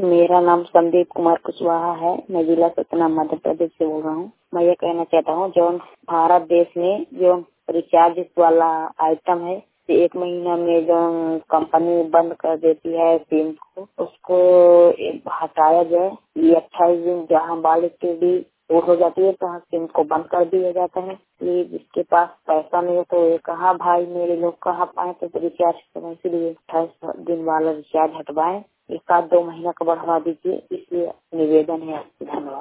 मेरा नाम संदीप कुमार कुशवाहा है। मैं जिला सतना मध्य प्रदेश से बोल रहा हूँ। मैं ये कहना चाहता हूँ जो भारत देश में जो रिचार्ज वाला आइटम है, 1 महीना में जो कंपनी बंद कर देती है सिम को, उसको हटाया जाए। ये 28 दिन जहाँ बालिक के भी हो जाती है तो सिम को बंद कर दिया जाता है। इसलिए जिसके पास पैसा नहीं है तो ये कहाँ भाई मेरे लोग कहाँ पाए तो रिचार्ज करें, इसलिए 28 दिन वाला रिचार्ज हटवाएं। 1-2 महीना का बढ़वा दीजिए, इसलिए निवेदन है। धन्यवाद।